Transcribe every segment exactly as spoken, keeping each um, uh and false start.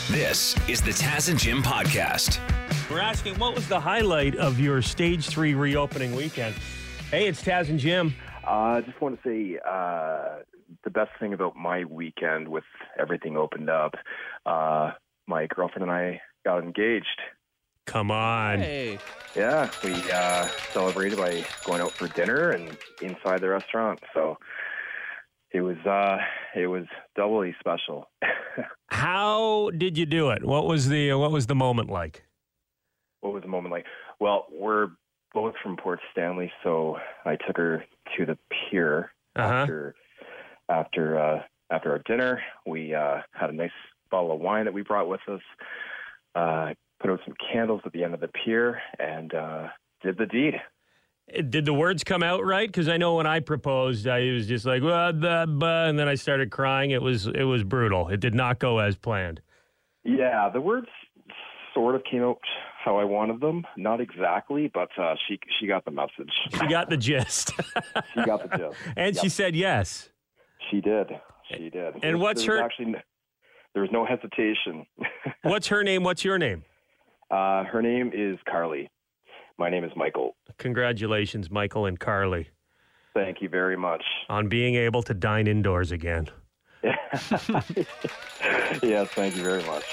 This is the Taz and Jim podcast. We're asking, what was the highlight of your Stage three reopening weekend? Hey, it's Taz and Jim. I uh, just want to say uh, the best thing about my weekend with everything opened up, uh, my girlfriend and I got engaged. Come on. Hey. Yeah, we uh, celebrated by going out for dinner and inside the restaurant. So it was uh, it was doubly special. How did you do it? What was the what was the moment like? What was the moment like? Well, we're both from Port Stanley, so I took her to the pier uh-huh. after after uh, after our dinner. We uh, had a nice bottle of wine that we brought with us. Uh, put out some candles at the end of the pier and uh, did the deed. Did the words come out right? Because I know when I proposed, I was just like, blah, blah, blah, and then I started crying. It was it was brutal. It did not go as planned. Yeah, the words sort of came out how I wanted them. Not exactly, but uh, she she got the message. She got the gist. She got the gist. And yep. She said yes. She did. She did. And there, what's there her... Actually, there was no hesitation. What's her name? What's your name? Uh, her name is Carly. My name is Michael. Congratulations, Michael and Carly. Thank you very much. On being able to dine indoors again. Yes, thank you very much.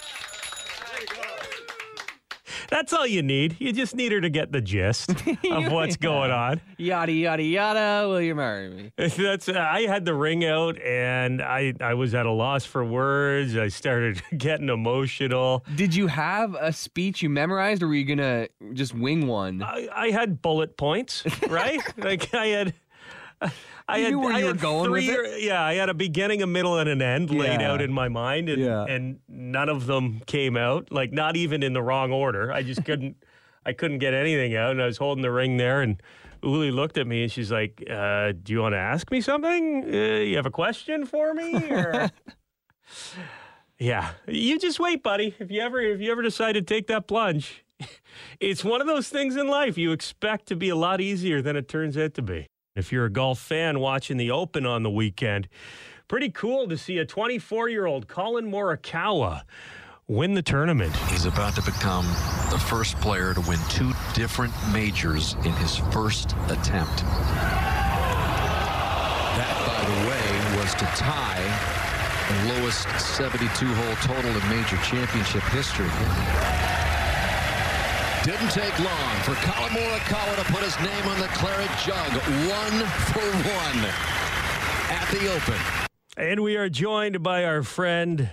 That's all you need. You just need her to get the gist of what's going on. Yada, yada, yada, will you marry me? That's. Uh, I had the ring out, and I, I was at a loss for words. I started getting emotional. Did you have a speech you memorized, or were you going to just wing one? I, I had bullet points, right? Like, I had... I you had, knew where I you had were going three, with it? Yeah, I had a beginning, a middle, and an end Yeah. laid out in my mind, and, Yeah. and none of them came out. Like, not even in the wrong order. I just couldn't. I couldn't get anything out, and I was holding the ring there, and Uli looked at me, and she's like, uh, "Do you want to ask me something? Uh, you have a question for me?" Or... Yeah, you just wait, buddy. If you ever, if you ever decide to take that plunge, it's one of those things in life you expect to be a lot easier than it turns out to be. If you're a golf fan watching the Open on the weekend, pretty cool to see a twenty-four-year-old Collin Morikawa win the tournament. He's about to become the first player to win two different majors in his first attempt. That, by the way, was to tie the lowest seventy-two hole total in major championship history. Didn't take long for Collin Morikawa to put his name on the claret jug, one for one at the Open. And we are joined by our friend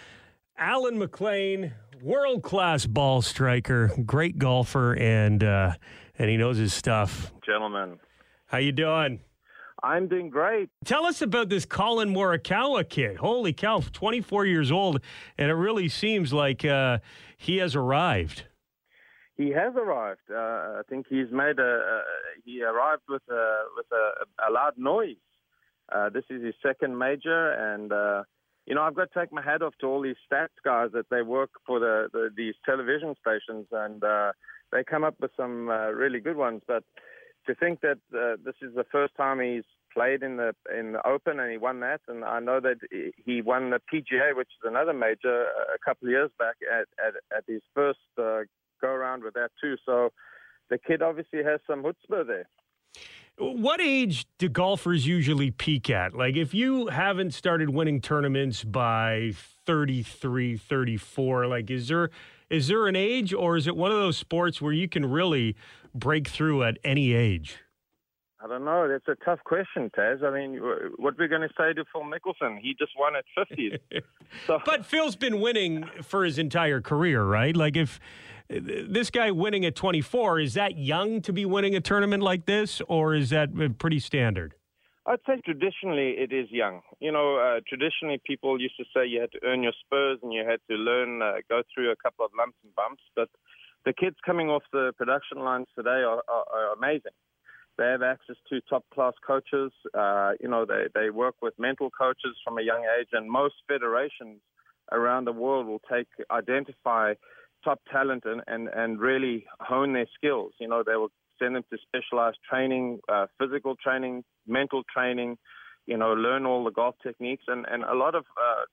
Alan McLean, world-class ball striker, great golfer, and uh, and he knows his stuff. Gentlemen. How you doing? I'm doing great. Tell us about this Collin Morikawa kid. Holy cow, twenty-four years old, and it really seems like uh, he has arrived. He has arrived. Uh, I think he's made a. a he arrived with a with a, a loud noise. Uh, this is his second major, and uh, you know I've got to take my hat off to all these stats guys that they work for the, the these television stations, and uh, they come up with some uh, really good ones. But to think that uh, this is the first time he's played in the in the Open and he won that, and I know that he won the P G A, which is another major, a couple of years back at at, at his first. Uh, go around with that too. So the kid obviously has some chutzpah there. What age do golfers usually peak at? Like if you haven't started winning tournaments by thirty-three, thirty-four, like is there is there an age, or is it one of those sports where you can really break through at any age? I don't know. That's a tough question, Taz. I mean, what we're going to say to Phil Mickelson, he just won at fifty. So. But Phil's been winning for his entire career, right? Like if this guy winning at twenty-four, is that young to be winning a tournament like this, or is that pretty standard? I'd say traditionally it is young. You know, uh, traditionally people used to say you had to earn your spurs and you had to learn, uh, go through a couple of lumps and bumps. But the kids coming off the production lines today are, are, are amazing. They have access to top-class coaches. Uh, you know, they, they work with mental coaches from a young age, and most federations around the world will take identify top talent and, and, and really hone their skills. You know, they will send them to specialized training, uh, physical training, mental training, you know, learn all the golf techniques. And, and a lot of uh,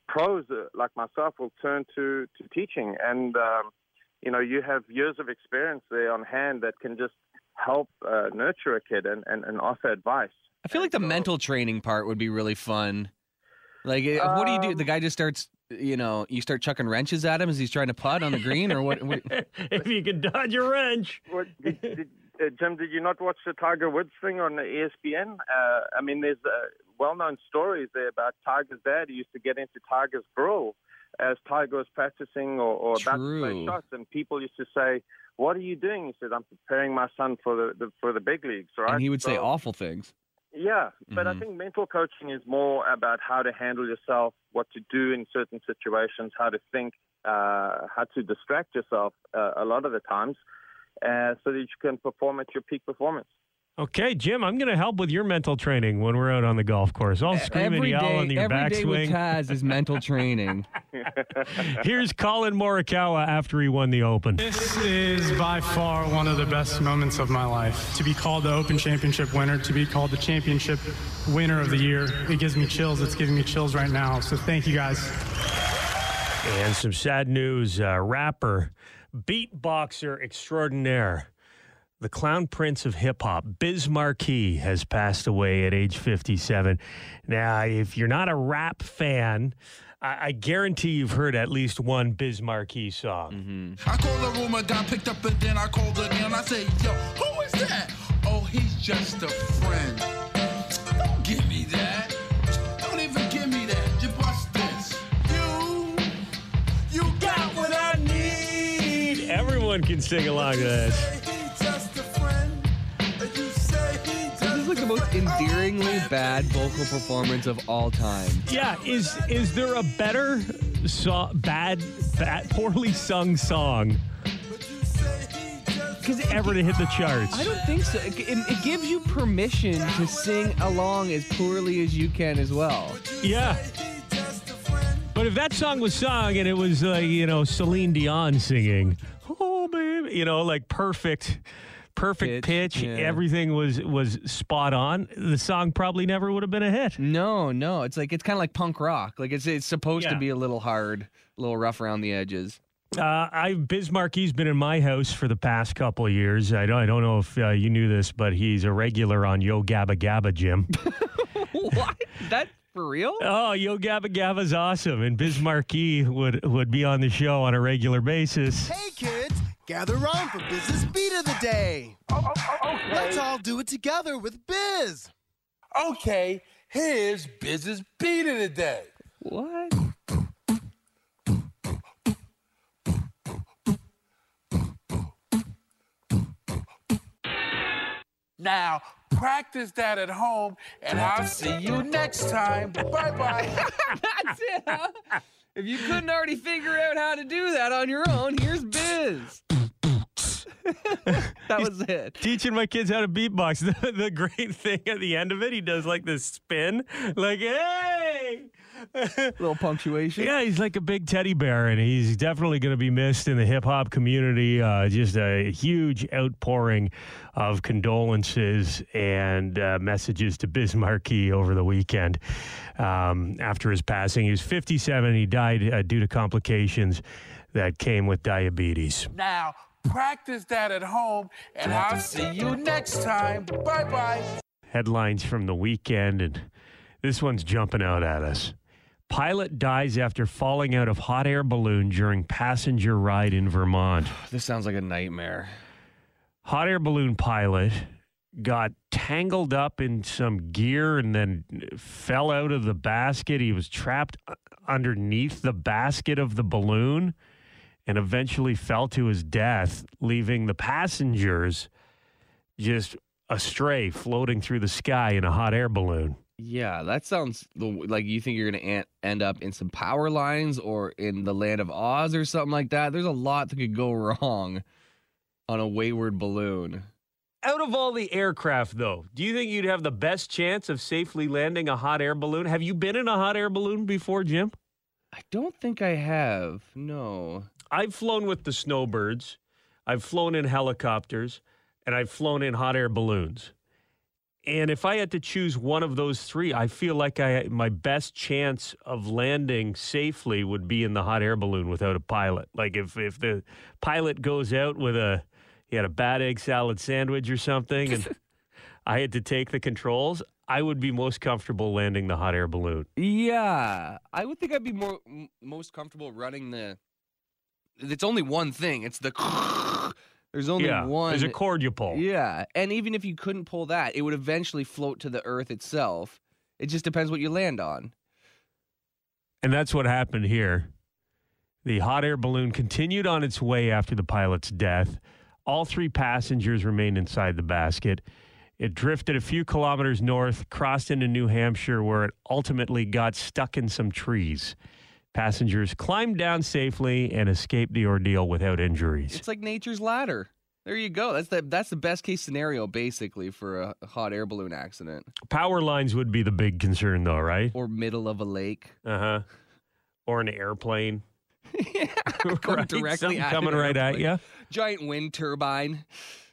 pros uh, like myself will turn to, to teaching. And, um, you know, you have years of experience there on hand that can just help uh, nurture a kid and, and, and offer advice. I feel like the so, mental training part would be really fun. Like, uh, what do you do? The guy just starts, you know, you start chucking wrenches at him as he's trying to putt on the green, or what? what? If you can dodge a wrench. What, did, did, uh, Jim, did you not watch the Tiger Woods thing on the E S P N? Uh, I mean, there's uh, well-known stories there about Tiger's dad. He used to get into Tiger's grill as Tiger was practicing or, or about to play shots, and people used to say, "What are you doing?" He said, "I'm preparing my son for the, the for the big leagues." Right? And he would so, say awful things. Yeah, but Mm-hmm. I think mental coaching is more about how to handle yourself, what to do in certain situations, how to think, uh, how to distract yourself uh, a lot of the times, uh, so that you can perform at your peak performance. Okay, Jim, I'm going to help with your mental training when we're out on the golf course. I'll scream Every and yell day, on your every day with backswing. Taz is mental training. Here's Colin Morikawa after he won the Open. This is by far one of the best moments of my life. To be called the Open Championship winner, to be called the championship winner of the year, it gives me chills. It's giving me chills right now. So thank you, guys. And some sad news. Uh, rapper, beatboxer extraordinaire, the clown prince of hip-hop, Biz Markie, has passed away at age fifty-seven. Now, if you're not a rap fan, I, I guarantee you've heard at least one Biz Markie song. Mm-hmm. I called the room, a guy picked up, and then I called again. I said, yo, who is that? Oh, he's just a friend. Don't give me that. Don't even give me that. You bust this. You, you got what I need. Everyone can sing along to this. This is like the most endearingly bad vocal performance of all time. Yeah, is is there a better so, bad, bad, poorly sung song ever to hit the charts? I don't think so. It, it, it gives you permission to sing along as poorly as you can as well. Yeah. But if that song was sung and it was like, you know, Celine Dion singing, oh, baby, you know, like perfect, perfect pitch, Pitch, yeah. everything was was spot on, the song probably never would have been a hit. No, no. It's like, it's kind of like punk rock. Like it's it's supposed Yeah. to be a little hard, a little rough around the edges. Uh, I Biz Markie's been in my house for the past couple of years. I don't, I don't know if uh, you knew this, but he's a regular on Yo Gabba Gabba, Jim. What? That for real? Oh, Yo Gabba Gabba's awesome, and Biz Markie would would be on the show on a regular basis. Hey kids, gather around for Biz's Beat of the Day. Oh, oh, oh, okay. Let's all do it together with Biz. Okay, here's Biz's Beat of the Day. What? Now, practice that at home, and I'll see you next time. Bye-bye. That's it, huh? If you couldn't already figure out how to do that on your own, here's Biz. That was it. Teaching my kids how to beatbox. The, the great thing at the end of it, he does like this spin, like, hey! Little punctuation. Yeah, he's like a big teddy bear, and he's definitely going to be missed in the hip-hop community. Uh, just a huge outpouring of condolences and uh, messages to Biz Markie over the weekend um, after his passing. He was fifty-seven. He died uh, due to complications that came with diabetes. Now, practice that at home, and I'll see you next time. Bye-bye. Headlines from the weekend, and this one's jumping out at us. Pilot dies after falling out of hot air balloon during passenger ride in Vermont. This sounds like a nightmare. Hot air balloon pilot got tangled up in some gear and then fell out of the basket. He was trapped underneath the basket of the balloon and eventually fell to his death, leaving the passengers just astray, floating through the sky in a hot air balloon. Yeah, that sounds like you think you're going to end up in some power lines or in the land of Oz or something like that. There's a lot that could go wrong on a wayward balloon. Out of all the aircraft, though, do you think you'd have the best chance of safely landing a hot air balloon? Have you been in a hot air balloon before, Jim? I don't think I have. No. I've flown with the snowbirds. I've flown in helicopters, and I've flown in hot air balloons. And if I had to choose one of those three, I feel like I my best chance of landing safely would be in the hot air balloon without a pilot. Like if, if the pilot goes out with a, he had a bad egg salad sandwich or something, and I had to take the controls, I would be most comfortable landing the hot air balloon. Yeah, I would think I'd be more m- most comfortable running the. It's only one thing. It's the. There's only yeah, one. There's a cord you pull. Yeah, and even if you couldn't pull that, it would eventually float to the earth itself. It just depends what you land on. And that's what happened here. The hot air balloon continued on its way after the pilot's death. All three passengers remained inside the basket. It drifted a few kilometers north, crossed into New Hampshire, where it ultimately got stuck in some trees. Passengers climbed down safely and escaped the ordeal without injuries. It's like nature's ladder. There you go. That's the that's the best case scenario, basically, for a hot air balloon accident. Power lines would be the big concern, though, right? Or middle of a lake. Uh huh. Or an airplane. yeah, right? directly Something at coming an right at airplane. you. Giant wind turbine.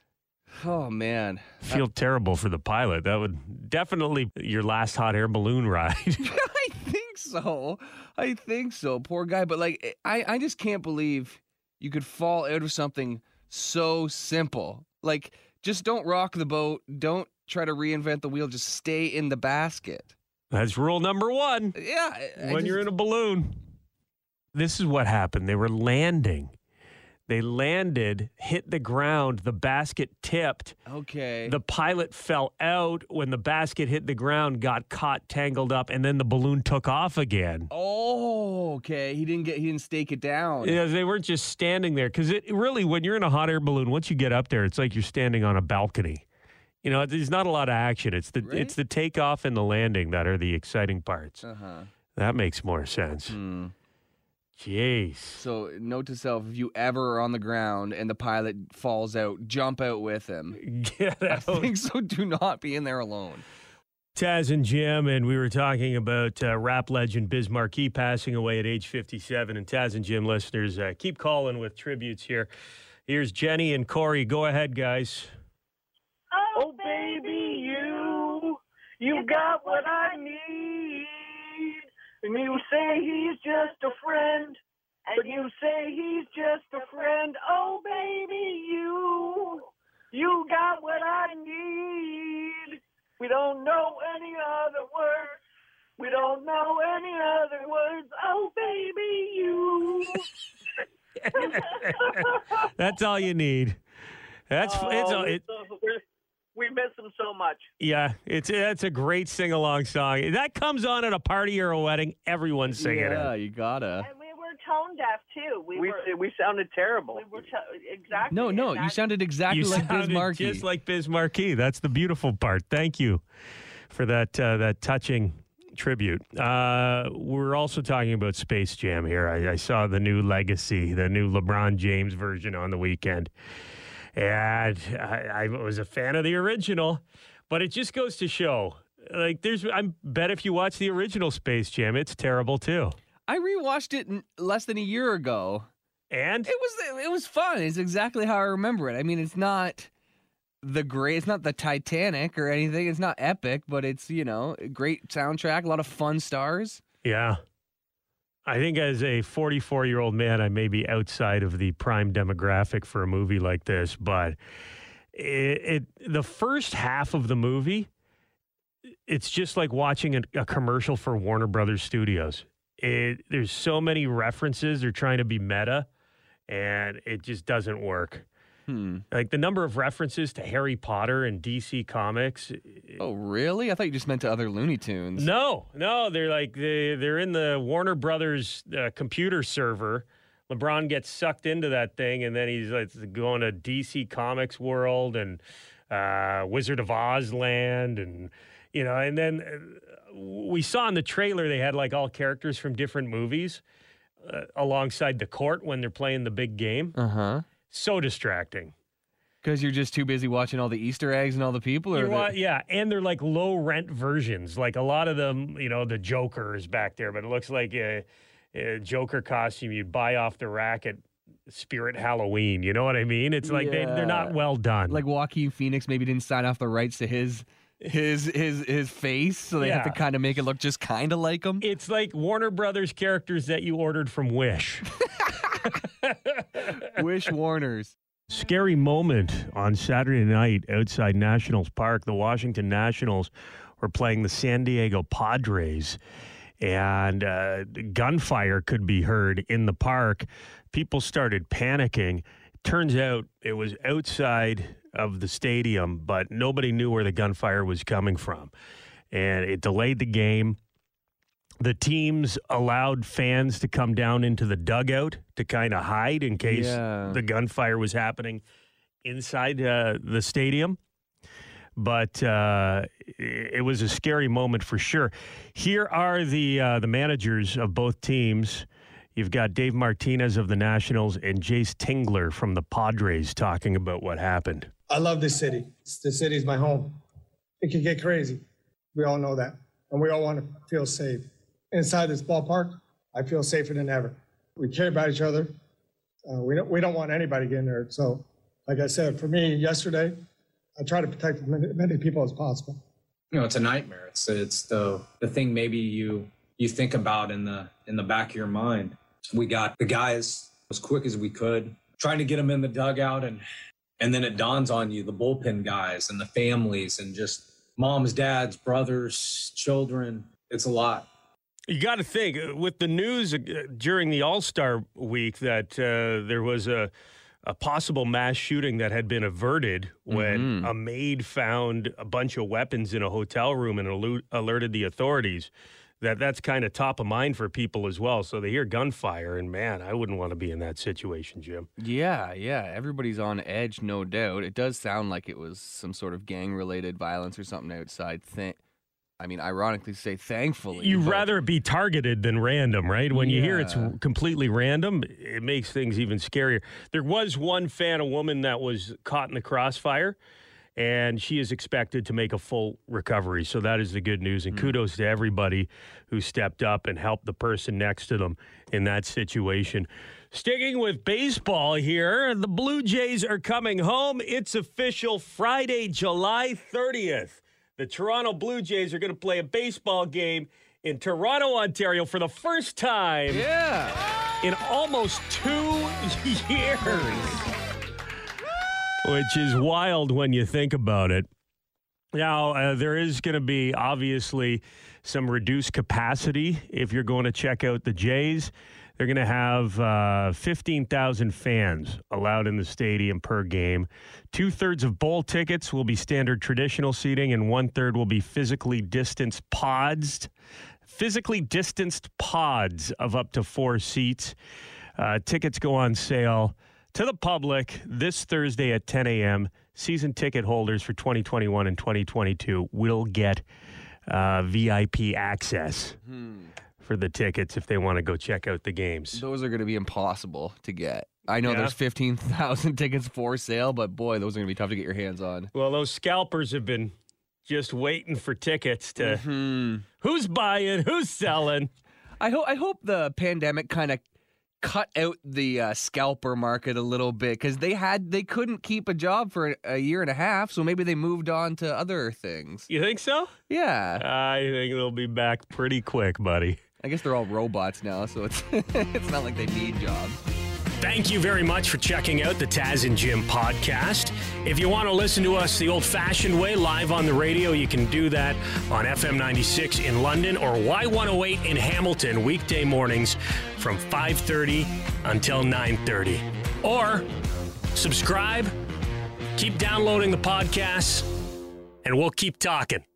Oh man, Feel terrible for the pilot. That would definitely be your last hot air balloon ride. I think so. I think so. Poor guy. But like, I, I just can't believe you could fall out of something so simple. Like, just don't rock the boat. Don't try to reinvent the wheel. Just stay in the basket. That's rule number one. Yeah. I When just- you're in a balloon. This is what happened. They were landing. They landed, hit the ground, the basket tipped. Okay. The pilot fell out when the basket hit the ground, got caught, tangled up, and then the balloon took off again. Oh, okay. He didn't get. He didn't stake it down. Yeah, they weren't just standing there. Because it really, when you're in a hot air balloon, once you get up there, it's like you're standing on a balcony. You know, there's not a lot of action. It's the Right? it's the takeoff and the landing that are the exciting parts. Uh huh. That makes more sense. Hmm. Jeez. So, note to self: if you ever are on the ground and the pilot falls out, jump out with him. Get I out. think so. Do not be in there alone. Taz and Jim, and we were talking about uh, rap legend Biz Markie passing away at age fifty-seven. And Taz and Jim listeners, uh, keep calling with tributes here. Here's Jenny and Corey. Go ahead, guys. Oh, baby, you, you got what I need. And you say he's just a friend, but you say he's just a friend. Oh, baby, you, you got what I need. We don't know any other words. We don't know any other words. Oh, baby, you. That's all you need. That's Oh, it's all, it, so we're- we miss him so much. yeah. It's that's a great sing along song. That comes on at a party or a wedding. Everyone's singing Yeah, it. you gotta. And we were tone deaf too. We, We were. we sounded terrible. We were to- exactly. No, no, you exactly. sounded exactly You like Biz sounded Markie. just like Biz Markie. That's the beautiful part. Thank you for that uh, that touching tribute. Uh, we're also talking about Space Jam here. I, I saw the new Legacy, the new LeBron James version on the weekend. And I, I was a fan of the original, but it just goes to show, like, there's, I bet if you watch the original Space Jam, it's terrible too. I rewatched it n- less than a year ago. And It was it was fun. It's exactly how I remember it. I mean, it's not the great. It's not the Titanic or anything. It's not epic, but it's, you know, a great soundtrack, a lot of fun stars. yeah, I think as a forty-four-year-old man, I may be outside of the prime demographic for a movie like this, but it, it the first half of the movie, it's just like watching a, a commercial for Warner Brothers Studios. It, there's so many references. They're trying to be meta, and it just doesn't work. Hmm. Like the number of references to Harry Potter and D C Comics. Oh, really? I thought you just meant to other Looney Tunes. No, no, they're like they they're in the Warner Brothers uh, computer server. LeBron gets sucked into that thing, and then he's like going to D C Comics world and uh, Wizard of Oz land, and you know, and then uh, we saw in the trailer they had like all characters from different movies uh, alongside the court when they're playing the big game. Uh huh. So distracting. Because you're just too busy watching all the Easter eggs and all the people? Or You're the- wa- yeah, and they're like low rent versions. Like a lot of them, you know, the Joker is back there, but it looks like a, a Joker costume you'd buy off the rack at Spirit Halloween. You know what I mean? It's like they, they're not Yeah. well done. Like Joaquin Phoenix maybe didn't sign off the rights to his his his his face, so they Yeah. have to kind of make it look just kind of like him. It's like Warner Brothers characters that you ordered from Wish. Wish Warners. Scary moment on Saturday night outside Nationals Park. The Washington Nationals were playing the San Diego Padres, and uh, gunfire could be heard in the park. People started panicking. Turns out it was outside of the stadium, but nobody knew where the gunfire was coming from. And it delayed the game. The teams allowed fans to come down into the dugout to kind of hide in case Yeah. the gunfire was happening inside uh, the stadium. But uh, it was a scary moment for sure. Here are the uh, the managers of both teams. You've got Dave Martinez of the Nationals and Jace Tingler from the Padres talking about what happened. I love this city. This city is my home. It can get crazy. We all know that. And we all want to feel safe. Inside this ballpark, I feel safer than ever. We care about each other. Uh, we, don't, we don't want anybody getting hurt. So, like I said, for me yesterday, I try to protect as many, many people as possible. You know, it's a nightmare. It's it's the the thing maybe you you think about in the in the back of your mind. We got the guys as quick as we could, trying to get them in the dugout, and and then it dawns on you, the bullpen guys and the families and just moms, dads, brothers, children. It's a lot. You got to think, uh, with the news uh, during the All-Star week that uh, there was a, a possible mass shooting that had been averted when Mhm. a maid found a bunch of weapons in a hotel room and alu- alerted the authorities, that that's kind of top of mind for people as well. So they hear gunfire, and man, I wouldn't want to be in that situation, Jim. Yeah, yeah. Everybody's on edge, no doubt. It does sound like it was some sort of gang-related violence or something outside. Th- I mean, ironically, say thankfully. You'd but- rather it be targeted than random, right? When you hear it's Yeah. completely random, it makes things even scarier. There was one fan, a woman that was caught in the crossfire, and she is expected to make a full recovery. So that is the good news. And kudos to everybody who stepped up and helped the person next to them in that situation. Sticking with baseball here, the Blue Jays are coming home. It's official Friday, July thirtieth. The Toronto Blue Jays are going to play a baseball game in Toronto, Ontario for the first time Yeah. in almost two years. Which is wild when you think about it. Now, uh, there is going to be obviously some reduced capacity if you're going to check out the Jays. They're going to have uh, fifteen thousand fans allowed in the stadium per game. Two-thirds of bowl tickets will be standard traditional seating, and one-third will be physically distanced pods. Physically distanced pods of up to four seats. Uh, tickets go on sale to the public this Thursday at ten a.m. Season ticket holders for twenty twenty-one and twenty twenty-two will get uh, V I P access Hmm. for the tickets if they want to go check out the games. Those are going to be impossible to get. I know Yeah. there's fifteen thousand tickets for sale, but boy, those are going to be tough to get your hands on. Well, those scalpers have been just waiting for tickets to Mhm. who's buying, who's selling. I hope I hope the pandemic kind of cut out the uh, scalper market a little bit, because they had they couldn't keep a job for a, a year and a half, so maybe they moved on to other things. You think so? Yeah, I think they'll be back pretty quick, buddy. I guess they're all robots now, so it's it's not like they need jobs. Thank you very much for checking out the Taz and Jim podcast. If you want to listen to us the old-fashioned way, live on the radio, you can do that on F M ninety-six in London or Y one oh eight in Hamilton, weekday mornings from five thirty until nine thirty. Or subscribe, keep downloading the podcasts, and we'll keep talking.